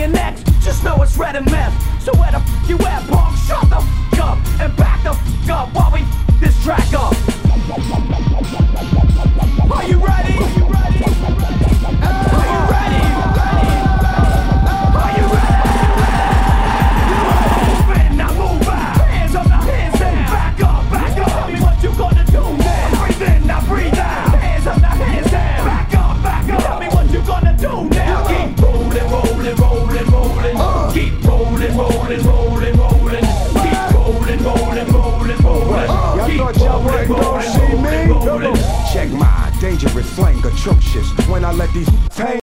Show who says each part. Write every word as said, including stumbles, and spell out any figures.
Speaker 1: saying next, just know it's red and meth. So where the f you at, punk? Shut the f up and back the f up while we f this track up. Are you ready? Are you ready? Are you ready? Are you ready? Move in, now move out. Hands up, now hands down. Back up, back up. Tell me what you gonna do now. Breathe in, now breathe out. Hands up, now hands down. Back up, back up. Tell me what you gonna do now. Keep rolling, rolling, rolling, rolling. Uh. Keep rolling, rolling, rolling, rolling. Keep rolling, rolling, rolling, rolling. Uh.
Speaker 2: Y'all thought y'all wouldn't go see me? Check my dangerous slang, atrocious. When I let these hang.